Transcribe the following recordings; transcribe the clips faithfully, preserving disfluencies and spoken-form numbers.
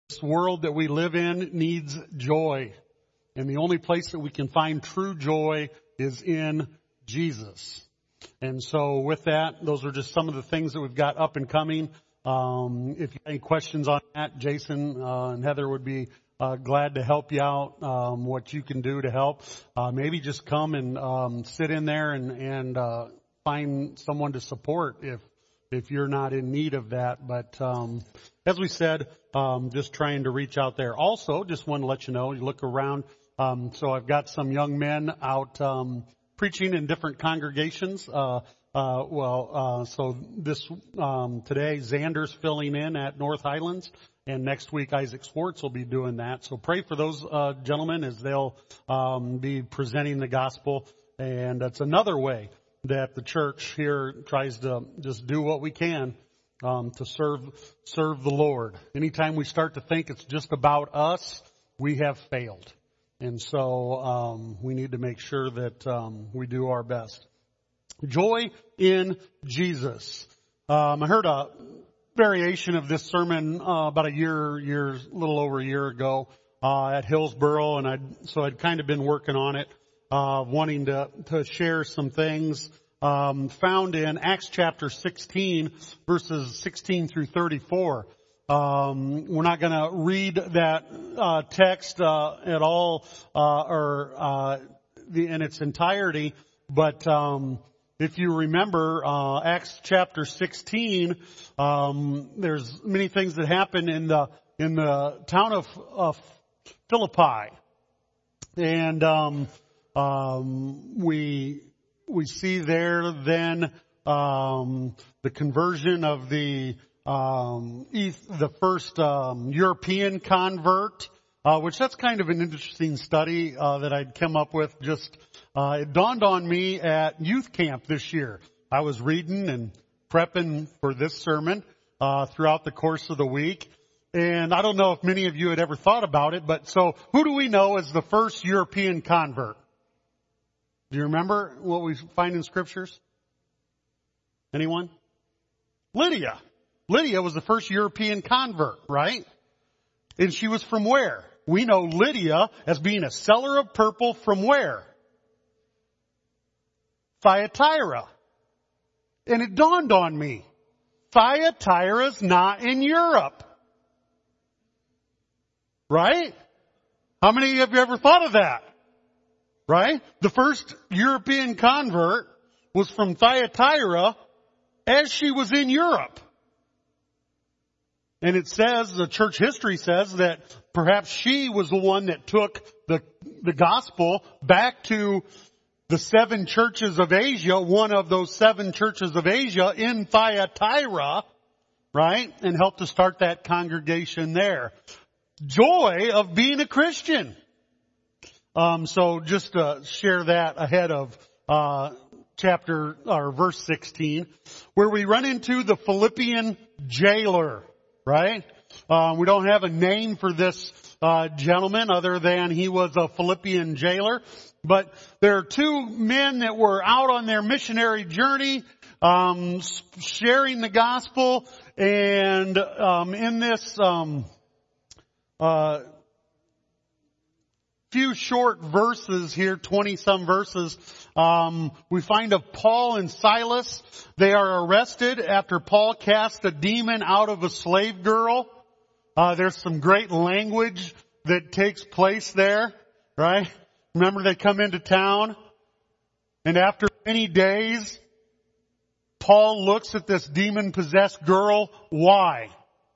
This world that we live in needs joy. And the only place that we can find true joy is in Jesus. And so with that, those are just some of the things that we've got up and coming. Um, if you have any questions on that, Jason uh, and Heather would be uh, glad to help you out, um, what you can do to help. Uh, maybe just come and um, sit in there and, and uh, find someone to support if if you're not in need of that. But um, as we said, um, just trying to reach out there. Also, just want to let you know, you look around. Um, so I've got some young men out um, preaching in different congregations. Uh, uh, well, uh, so this um, today, Xander's filling in at North Highlands, and next week Isaac Swartz will be doing that. So pray for those uh, gentlemen as they'll um, be presenting the gospel. And that's another way that the church here tries to just do what we can um, to serve serve the Lord. Anytime we start to think it's just about us, we have failed. And so um, we need to make sure that um, we do our best. Joy in Jesus. Um, I heard a variation of this sermon uh, about a year, year, a little over a year ago uh, at Hillsboro, and I so I'd kind of been working on it, uh, wanting to to share some things um, found in Acts chapter sixteen, verses sixteen through thirty-four. Um, we're not going to read that uh, text uh, at all uh, or uh, the, in its entirety, but um, if you remember uh, Acts chapter sixteen, um, there's many things that happen in the in the town of, of Philippi, and um, um, we we see there then um, the conversion of the Um, the first um, European convert, uh, which that's kind of an interesting study uh, that I'd come up with. Just uh, it dawned on me at youth camp this year. I was reading and prepping for this sermon uh, throughout the course of the week, and I don't know if many of you had ever thought about it, but so who do we know as the first European convert? Do you remember what we find in scriptures? Anyone? Lydia. Lydia was the first European convert, right? And she was from where? We know Lydia as being a seller of purple from where? Thyatira. And it dawned on me, Thyatira's not in Europe. Right? How many of you ever thought of that? Right? The first European convert was from Thyatira as she was in Europe. And it says, the church history says, that perhaps she was the one that took the, the gospel back to the seven churches of Asia, one of those seven churches of Asia in Thyatira, right? And helped to start that congregation there. Joy of being a Christian. Um, so just to share that ahead of, uh, chapter, or verse sixteen, where we run into the Philippian jailer. Right? Uh, we don't have a name for this uh, gentleman other than he was a Philippian jailer. But there are two men that were out on their missionary journey, um, sharing the gospel. And um, in this um, uh, few short verses here, twenty-some verses, um, we find of Paul and Silas. They are arrested after Paul cast a demon out of a slave girl. Uh, there's some great language that takes place there, right? Remember, they come into town, and after many days, Paul looks at this demon-possessed girl. Why?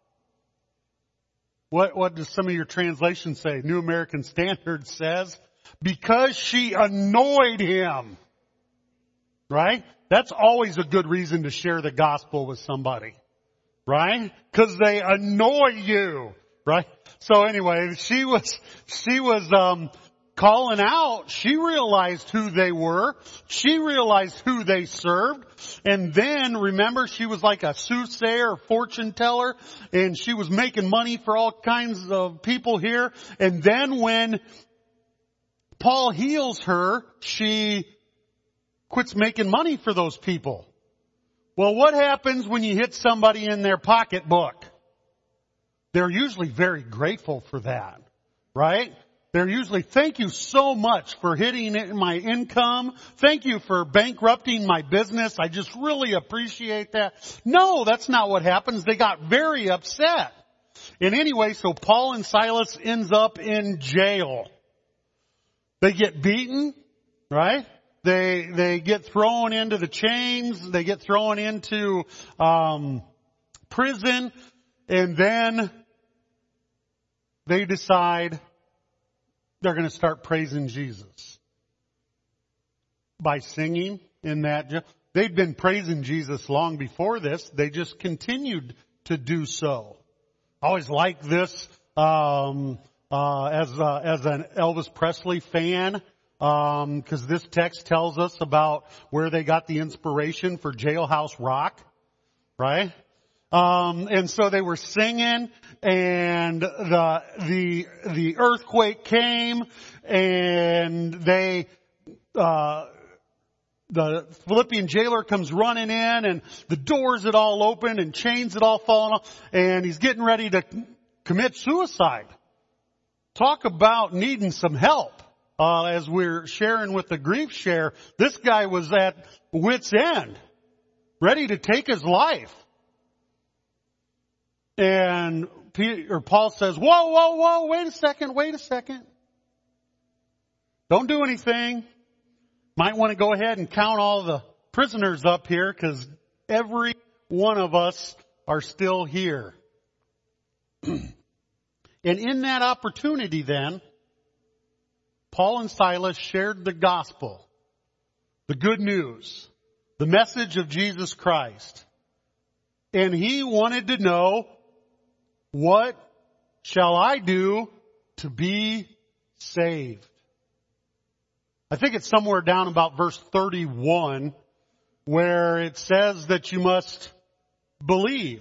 What, what does some of your translations say? New American Standard says, because she annoyed him. Right? That's always a good reason to share the gospel with somebody. Right? Because they annoy you. Right? So anyway, she was, she was, um, calling out. She realized who they were. She realized who they served. And then, remember, she was like a soothsayer, fortune teller, and she was making money for all kinds of people here. And then when Paul heals her, she quits making money for those people. Well, what happens when you hit somebody in their pocketbook? they're usually very grateful for that, right? They're usually, thank you so much for hitting my income. Thank you for bankrupting my business. I just really appreciate that. No, that's not what happens. They got very upset. And anyway, so Paul and Silas ends up in jail. They get beaten, right? They, they get thrown into the chains. They get thrown into, um, prison. And then they decide they're going to start praising Jesus by singing in that. They'd been praising Jesus long before this. They just continued to do so. I always like this, um, uh, as, uh, as an Elvis Presley fan, um, cause this text tells us about where they got the inspiration for Jailhouse Rock, right? Um, and so they were singing, and the, the, the earthquake came, and they, uh, the Philippian jailer comes running in, and the doors had all open, and chains had all fallen off, and he's getting ready to commit suicide. Talk about needing some help. Uh, as we're sharing with the grief share, this guy was at wit's end, ready to take his life. And Peter, or Paul says, whoa, whoa, whoa, wait a second, wait a second. Don't do anything. Might want to go ahead and count all the prisoners up here, because every one of us are still here. And in that opportunity then, Paul and Silas shared the gospel, the good news, the message of Jesus Christ. And he wanted to know, what shall I do to be saved? I think it's somewhere down about verse thirty-one where it says that you must believe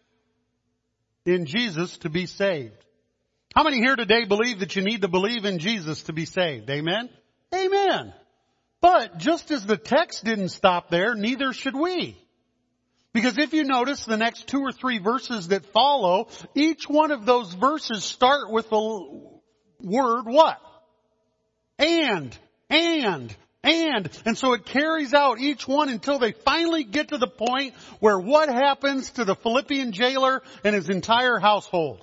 in Jesus to be saved. How many here today believe that you need to believe in Jesus to be saved? Amen? Amen. But just as the text didn't stop there, neither should we. Because if you notice the next two or three verses that follow, each one of those verses start with the word what? And, and, and. And so it carries out each one until they finally get to the point where what happens to the Philippian jailer and his entire household?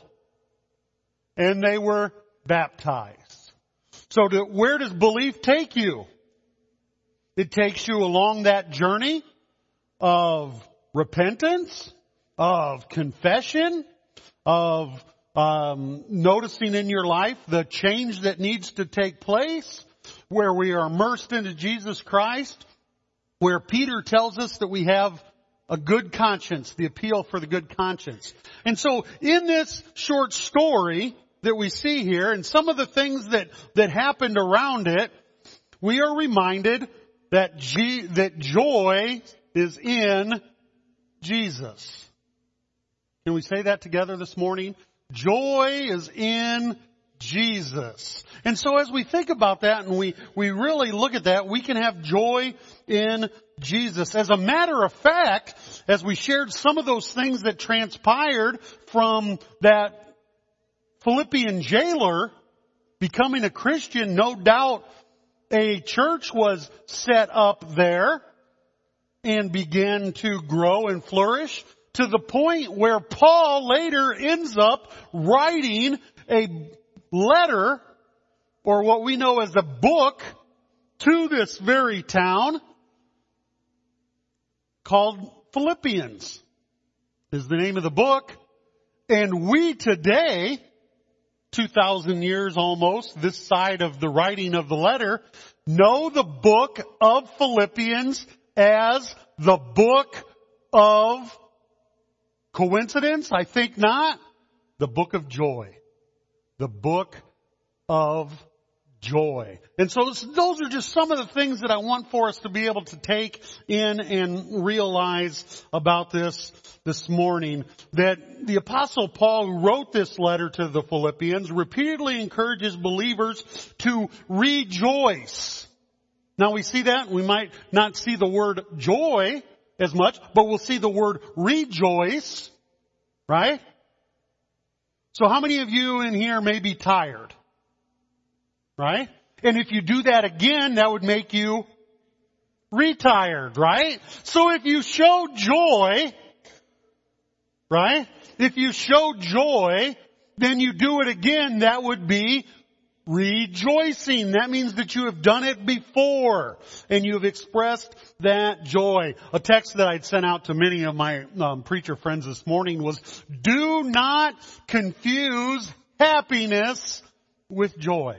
And they were baptized. So to, where does belief take you? It takes you along that journey of repentance, of confession, of um, noticing in your life the change that needs to take place, where we are immersed into Jesus Christ, where Peter tells us that we have a good conscience, the appeal for the good conscience. And so in this short story that we see here, and some of the things that, that happened around it, we are reminded that G, that joy is in Jesus. Can we say that together this morning? Joy is in Jesus. And so as we think about that and we, we really look at that, we can have joy in Jesus. As a matter of fact, as we shared some of those things that transpired from that Philippian jailer becoming a Christian, no doubt a church was set up there and began to grow and flourish to the point where Paul later ends up writing a letter, or what we know as a book, to this very town called Philippians is the name of the book. And we today, two thousand years almost, this side of the writing of the letter, know the book of Philippians as the book of, coincidence? I think not. The book of joy. The book of joy. And so those are just some of the things that I want for us to be able to take in and realize about this this morning. That the Apostle Paul, who wrote this letter to the Philippians, repeatedly encourages believers to rejoice. Now we see that. We might not see the word joy as much, but we'll see the word rejoice, right? So how many of you in here may be tired? Right? And if you do that again, that would make you retired, right? So if you show joy, right? If you show joy, then you do it again, that would be rejoicing. That means that you have done it before and you have expressed that joy. A text that I'd sent out to many of my um, preacher friends this morning was, do not confuse happiness with joy.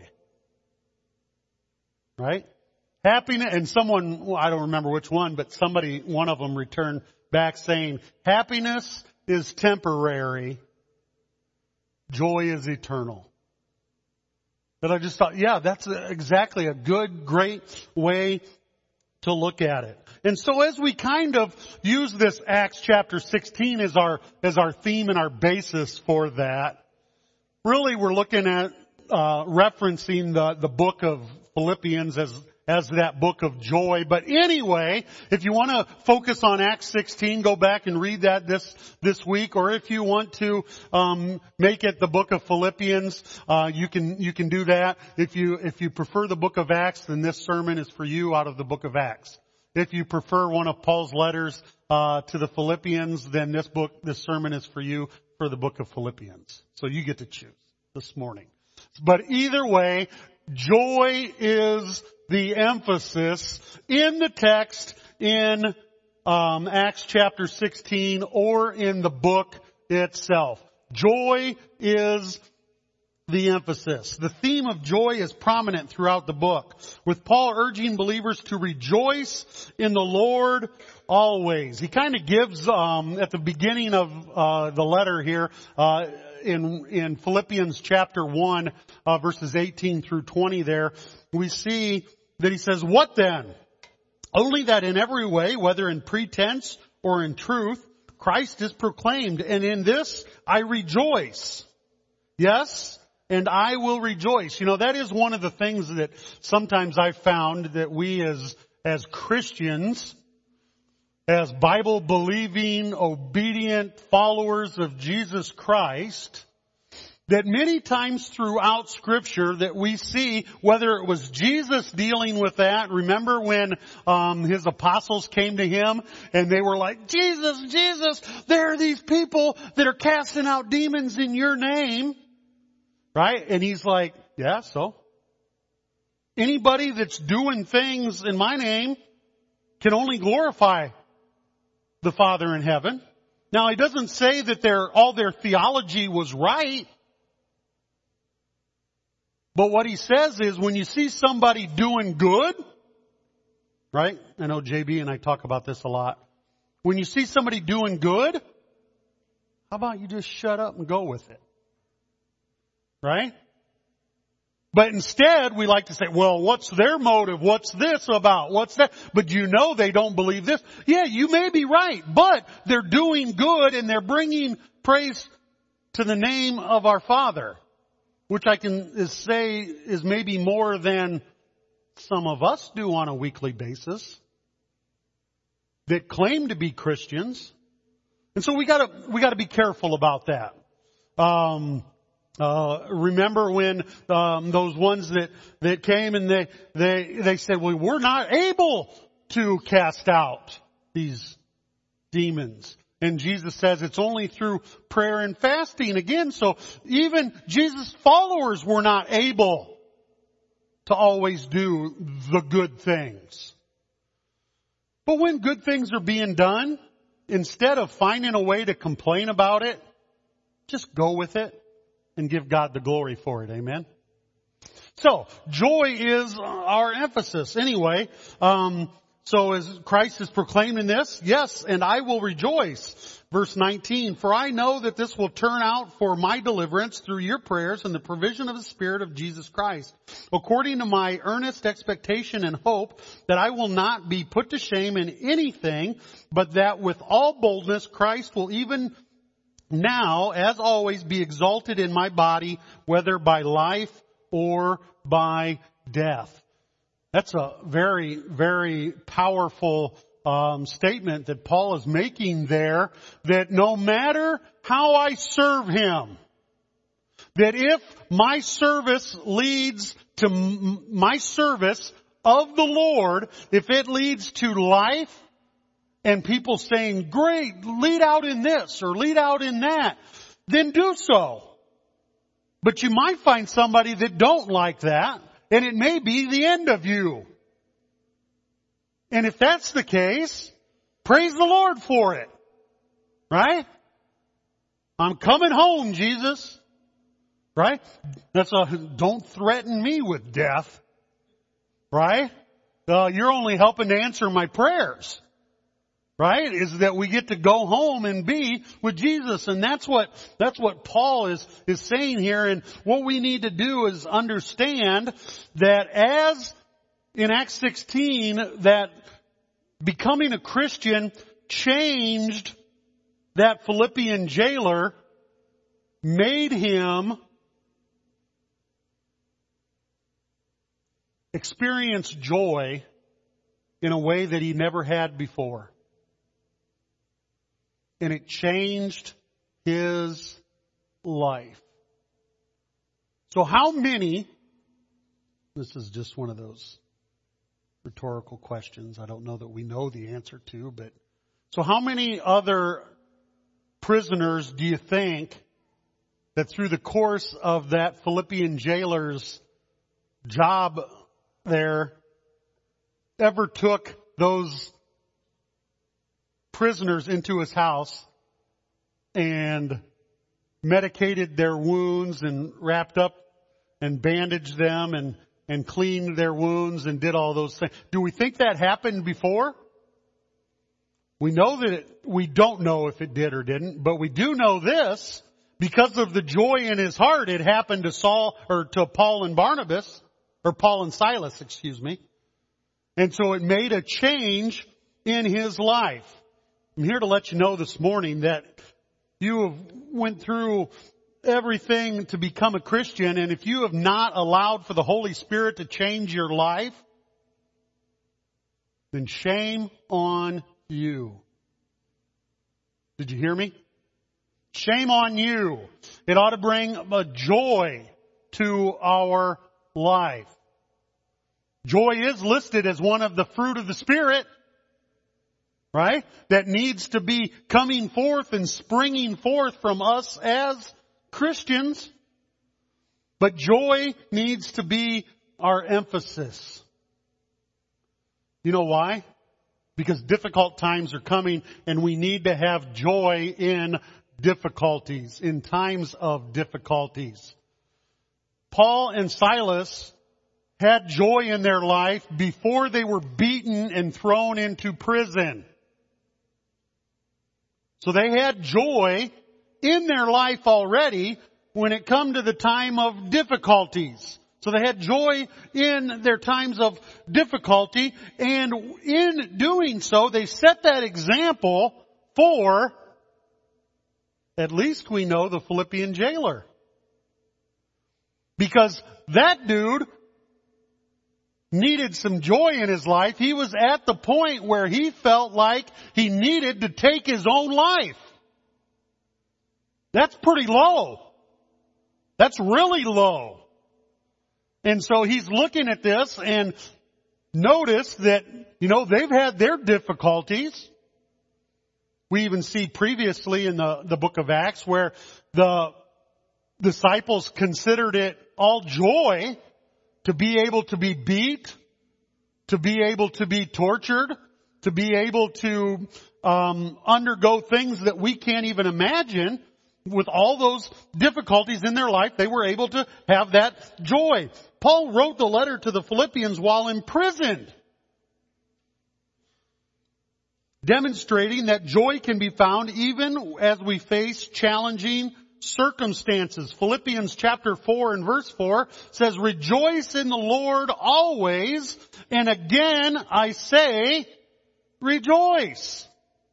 Right? Happiness, and someone, well, I don't remember which one, but somebody, one of them returned back saying, happiness is temporary, joy is eternal. But I just thought, yeah, that's exactly a good, great way to look at it. And so as we kind of use this Acts chapter sixteen as our, as our theme and our basis for that, really we're looking at, uh, referencing the, the book of Philippians as, as that book of joy. But anyway, if you want to focus on Acts sixteen, go back and read that this, this week. Or if you want to, um, make it the book of Philippians, uh, you can, you can do that. If you, if you prefer the book of Acts, then this sermon is for you out of the book of Acts. If you prefer one of Paul's letters, uh, to the Philippians, then this book, this sermon is for you for the book of Philippians. So you get to choose this morning. But either way, joy is the emphasis in the text in um, Acts chapter sixteen or in the book itself. Joy is the emphasis. The theme of joy is prominent throughout the book, with Paul urging believers to rejoice in the Lord always. He kind of gives um, at the beginning of uh, the letter here, uh, in in Philippians chapter one, uh, verses eighteen through twenty there, we see that he says, what then? Only that in every way, whether in pretense or in truth, Christ is proclaimed, and in this I rejoice. Yes, and I will rejoice. You know, that is one of the things that sometimes I've found that we as, as Christians, as Bible-believing, obedient followers of Jesus Christ, that many times throughout Scripture that we see, whether it was Jesus dealing with that, remember when um his apostles came to him and they were like, Jesus, Jesus, there are these people that are casting out demons in your name, right? And he's like, yeah, so? Anybody that's doing things in my name can only glorify the Father in heaven. Now, he doesn't say that their, all their theology was right. But what he says is when you see somebody doing good, right? I know J B and I talk about this a lot. When you see somebody doing good, how about you just shut up and go with it? Right? But instead, we like to say, well, what's their motive? What's this about? What's that? But you know they don't believe this. Yeah, you may be right, but they're doing good and they're bringing praise to the name of our Father, which I can say is maybe more than some of us do on a weekly basis that claim to be Christians. And so we gotta, we gotta be careful about that. Um, Uh, remember when, um, those ones that, that came and they, they, they said, well, we're not able to cast out these demons. And Jesus says it's only through prayer and fasting again. So even Jesus' followers were not able to always do the good things. But when good things are being done, instead of finding a way to complain about it, just go with it and give God the glory for it. Amen. So joy is our emphasis anyway. Um, so as Christ is proclaiming this, yes, and I will rejoice. Verse nineteen, for I know that this will turn out for my deliverance through your prayers and the provision of the Spirit of Jesus Christ, according to my earnest expectation and hope that I will not be put to shame in anything, but that with all boldness Christ will even now, as always, be exalted in my body, whether by life or by death. That's a very, very powerful um, statement that Paul is making there, that no matter how I serve him, that if my service leads to m- my service of the Lord, if it leads to life and people saying, great, lead out in this or lead out in that, then do so. But you might find somebody that don't like that, and it may be the end of you. And if that's the case, praise the Lord for it. Right? I'm coming home, Jesus. Right? That's a, don't threaten me with death. Right? Uh, you're only helping to answer my prayers. Right? Is that we get to go home and be with Jesus. And that's what, that's what Paul is, is saying here. And what we need to do is understand that as in Acts sixteen, that becoming a Christian changed that Philippian jailer, made him experience joy in a way that he never had before. And it changed his life. So how many, this is just one of those rhetorical questions I don't know that we know the answer to, but so how many other prisoners do you think that through the course of that Philippian jailer's job there ever took those prisoners into his house and medicated their wounds and wrapped up and bandaged them and, and cleaned their wounds and did all those things? Do we think that happened before? We know that it, we don't know if it did or didn't, but we do know this, because of the joy in his heart, it happened to Saul, or to Paul and Barnabas, or Paul and Silas, excuse me. And so it made a change in his life. I'm here to let you know this morning that you have went through everything to become a Christian, and if you have not allowed for the Holy Spirit to change your life, then shame on you. Did you hear me? Shame on you. It ought to bring a joy to our life. Joy is listed as one of the fruit of the Spirit, right? That needs to be coming forth and springing forth from us as Christians. But joy needs to be our emphasis. You know why? Because difficult times are coming, and we need to have joy in difficulties, in times of difficulties. Paul and Silas had joy in their life before they were beaten and thrown into prison. So they had joy in their life already when it come to the time of difficulties. So they had joy in their times of difficulty, and in doing so, they set that example for, at least we know, the Philippian jailer. Because that dude needed some joy in his life. He was at the point where he felt like he needed to take his own life. That's pretty low. That's really low. And so he's looking at this, and notice that, you know, they've had their difficulties. We even see previously in the, the book of Acts where the disciples considered it all joy to be able to be beat, to be able to be tortured, to be able to um, undergo things that we can't even imagine. With all those difficulties in their life, they were able to have that joy. Paul wrote the letter to the Philippians while imprisoned, demonstrating that joy can be found even as we face challenging circumstances. Philippians chapter four and verse four says, "Rejoice in the Lord always, and again I say, rejoice."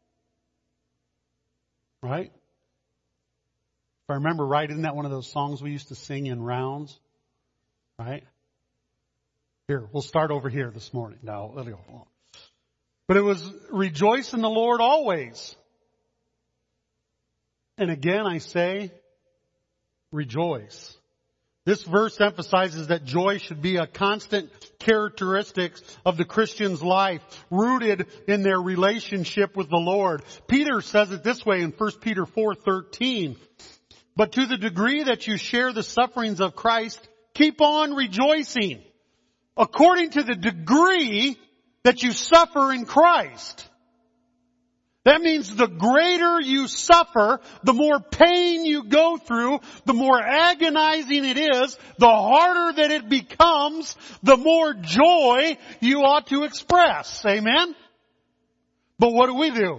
Right? If I remember right, isn't that one of those songs we used to sing in rounds? Right? Here, we'll start over here this morning. No, let it go. But it was, rejoice in the Lord always. And again I say, rejoice. This verse emphasizes that joy should be a constant characteristic of the Christian's life, rooted in their relationship with the Lord. Peter says it this way in First Peter four thirteen. But to the degree that you share the sufferings of Christ, keep on rejoicing, according to the degree that you suffer in Christ. That means the greater you suffer, the more pain you go through, the more agonizing it is, the harder that it becomes, the more joy you ought to express. Amen? But what do we do?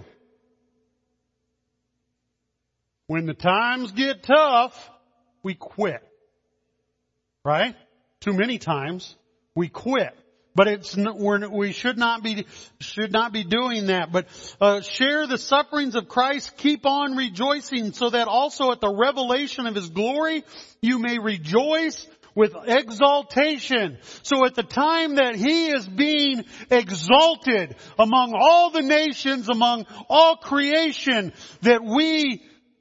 When the times get tough, we quit. Right? Too many times, we quit. But it's we're, we should not be should not be doing that. But uh, share the sufferings of Christ. Keep on rejoicing, so that also at the revelation of His glory you may rejoice with exaltation. So at the time that He is being exalted among all the nations, among all creation, that we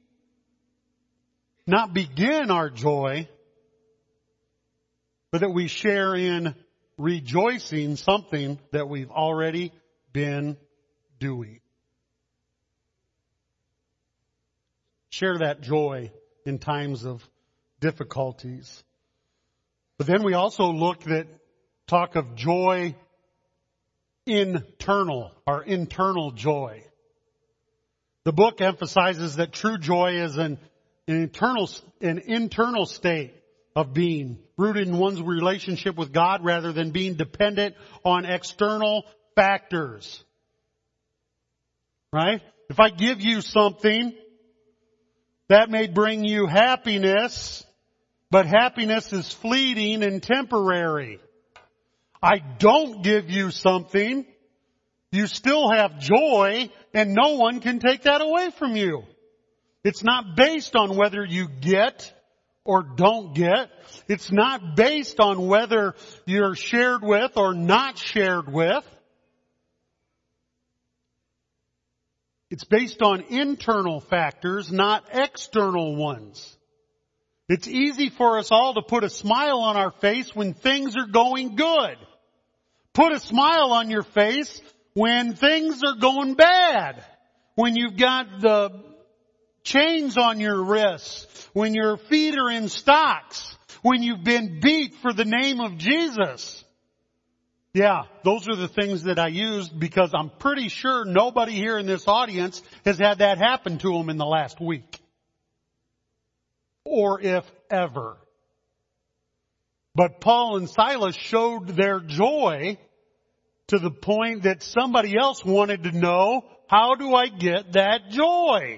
not begin our joy, but that we share in rejoicing something that we've already been doing. Share that joy in times of difficulties. But then we also look at, talk of joy internal, our internal joy. The book emphasizes that true joy is an, an internal, an internal state of being, rooted in one's relationship with God rather than being dependent on external factors. Right? If I give you something, that may bring you happiness, but happiness is fleeting and temporary. I don't give you something, you still have joy, and no one can take that away from you. It's not based on whether you get or don't get. It's not based on whether you're shared with or not shared with. It's based on internal factors, not external ones. It's easy for us all to put a smile on our face when things are going good. Put a smile on your face when things are going bad. When you've got the chains on your wrists, when your feet are in stocks, when you've been beat for the name of Jesus. Yeah, those are the things that I used because I'm pretty sure nobody here in this audience has had that happen to them in the last week. Or if ever. But Paul and Silas showed their joy to the point that somebody else wanted to know, how do I get that joy?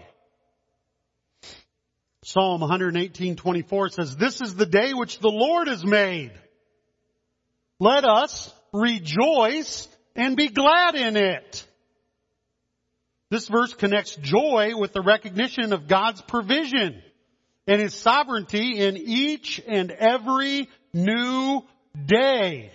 Psalm one eighteen twenty-four says, this is the day which the Lord has made. Let us rejoice and be glad in it. This verse connects joy with the recognition of God's provision and His sovereignty in each and every new day.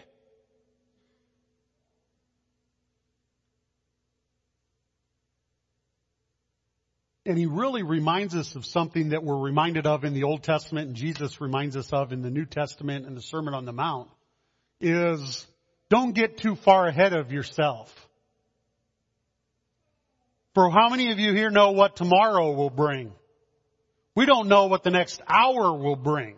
And He really reminds us of something that we're reminded of in the Old Testament and Jesus reminds us of in the New Testament and the Sermon on the Mount, is don't get too far ahead of yourself. For how many of you here know what tomorrow will bring? We don't know what the next hour will bring.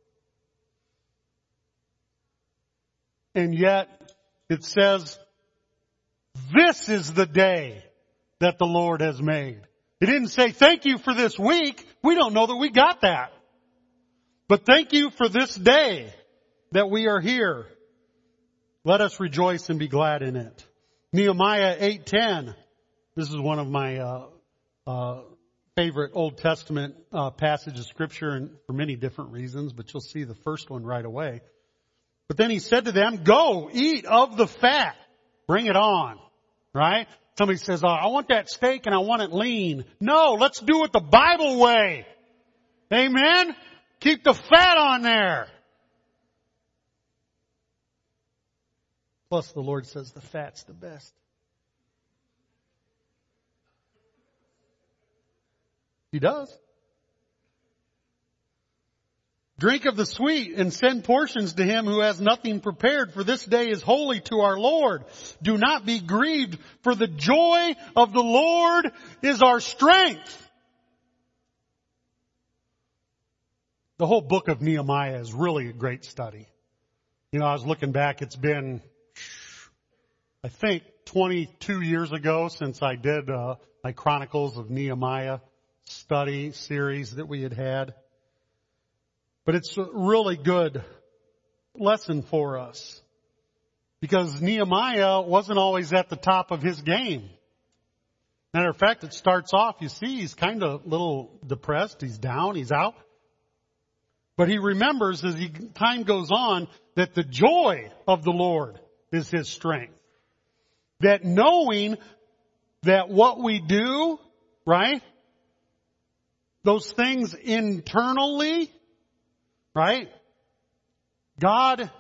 And yet it says, this is the day that the Lord has made. It didn't say, thank you for this week. We don't know that we got that. But thank you for this day that we are here. Let us rejoice and be glad in it. Nehemiah eight ten. This is one of my uh, uh, favorite Old Testament uh, passages of Scripture, and for many different reasons, but you'll see the first one right away. But then he said to them, go, eat of the fat. Bring it on. Right? Somebody says, oh, I want that steak and I want it lean. No, let's do it the Bible way. Amen? Keep the fat on there. Plus the Lord says the fat's the best. He does. Drink of the sweet and send portions to him who has nothing prepared, for this day is holy to our Lord. Do not be grieved, for the joy of the Lord is our strength. The whole book of Nehemiah is really a great study. You know, I was looking back, it's been, I think, twenty-two years ago since I did uh, my Chronicles of Nehemiah study series that we had had. But it's a really good lesson for us, because Nehemiah wasn't always at the top of his game. Matter of fact, it starts off, you see, he's kind of a little depressed. He's down. He's out. But he remembers as he, time goes on that the joy of the Lord is his strength. That knowing that what we do, right, those things internally, right, God,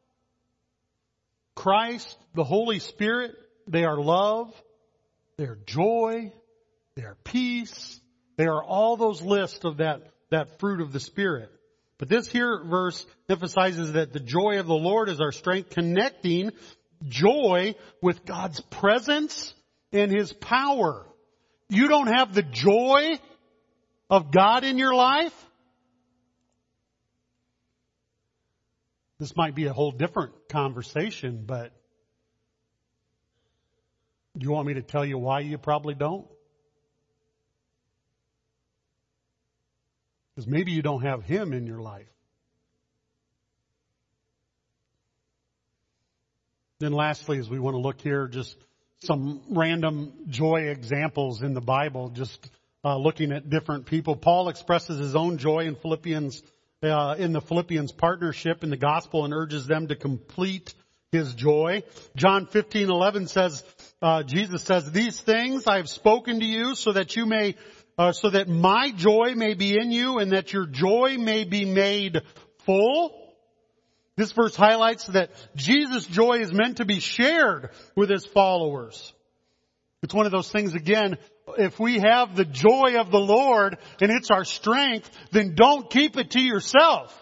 Christ, the Holy Spirit, they are love, they are joy, they are peace, they are all those lists of that, that fruit of the Spirit. But this here verse emphasizes that the joy of the Lord is our strength, connecting joy with God's presence and His power. You don't have the joy of God in your life? This might be a whole different conversation, but do you want me to tell you why you probably don't? Because maybe you don't have Him in your life. Then lastly, as we want to look here, just some random joy examples in the Bible, just uh, looking at different people. Paul expresses his own joy in Philippians, uh, in the Philippians partnership in the gospel, and urges them to complete his joy. John fifteen eleven says, uh, Jesus says, "These things I have spoken to you so that you may Uh, so that my joy may be in you and that your joy may be made full." This verse highlights that Jesus' joy is meant to be shared with His followers. It's one of those things, again, if we have the joy of the Lord and it's our strength, then don't keep it to yourself.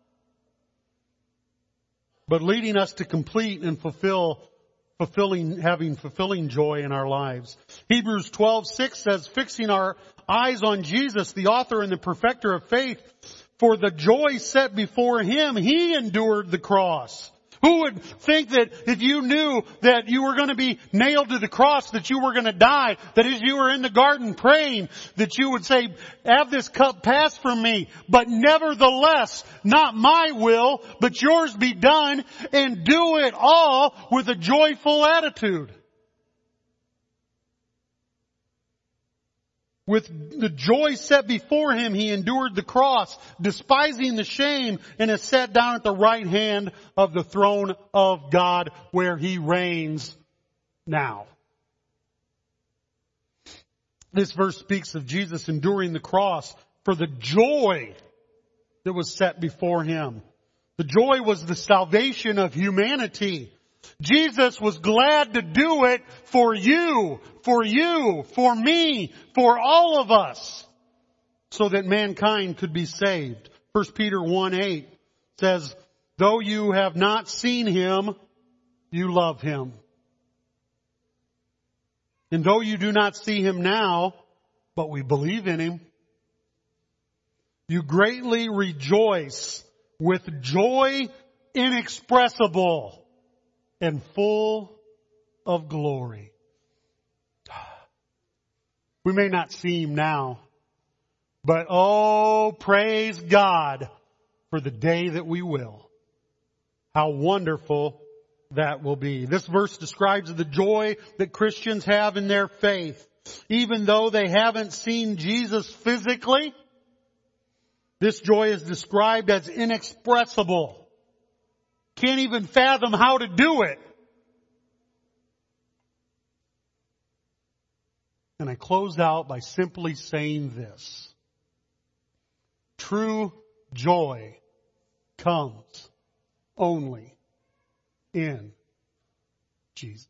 But leading us to complete and fulfill fulfilling, having fulfilling joy in our lives. Hebrews twelve six says, "Fixing our eyes on Jesus, the author and the perfecter of faith, for the joy set before Him, He endured the cross." Who would think that if you knew that you were going to be nailed to the cross, that you were going to die, that as you were in the garden praying, that you would say, "Have this cup pass from me, but nevertheless, not my will, but yours be done," and do it all with a joyful attitude. With the joy set before Him, He endured the cross, despising the shame, and is set down at the right hand of the throne of God, where He reigns now. This verse speaks of Jesus enduring the cross for the joy that was set before Him. The joy was the salvation of humanity. Jesus was glad to do it for you, for you, for me, for all of us, so that mankind could be saved. First Peter one eight says, "Though you have not seen Him, you love Him. And though you do not see Him now, but we believe in Him, you greatly rejoice with joy inexpressible and full of glory." We may not see Him now, but oh, praise God for the day that we will. How wonderful that will be. This verse describes the joy that Christians have in their faith. Even though they haven't seen Jesus physically, this joy is described as inexpressible. Can't even fathom how to do it. And I close out by simply saying this. True joy comes only in Jesus.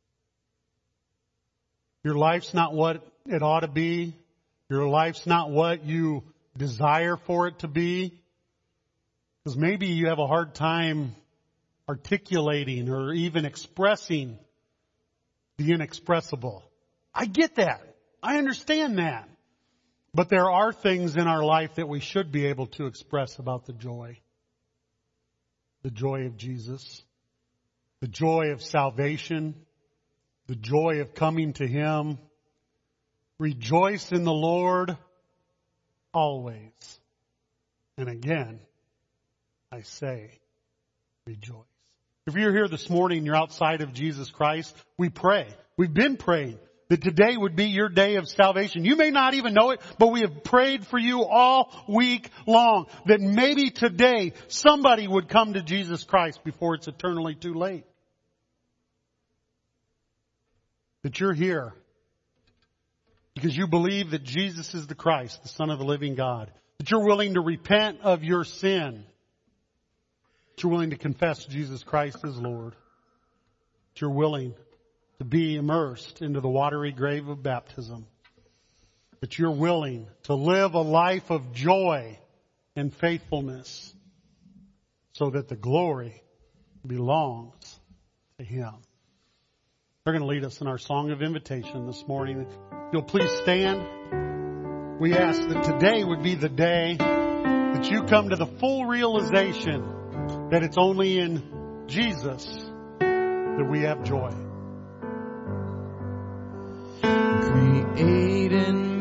Your life's not what it ought to be. Your life's not what you desire for it to be. Because maybe you have a hard time articulating or even expressing the inexpressible. I get that. I understand that. But there are things in our life that we should be able to express about the joy. The joy of Jesus. The joy of salvation. The joy of coming to Him. Rejoice in the Lord always. And again, I say, rejoice. If you're here this morning and you're outside of Jesus Christ, we pray. We've been praying that today would be your day of salvation. You may not even know it, but we have prayed for you all week long that maybe today somebody would come to Jesus Christ before it's eternally too late. That you're here because you believe that Jesus is the Christ, the Son of the living God. That you're willing to repent of your sin. That you're willing to confess Jesus Christ as Lord. That you're willing to be immersed into the watery grave of baptism. That you're willing to live a life of joy and faithfulness so that the glory belongs to Him. They're going to lead us in our song of invitation this morning. If you'll please stand. We ask that today would be the day that you come to the full realization that it's only in Jesus that we have joy. Create in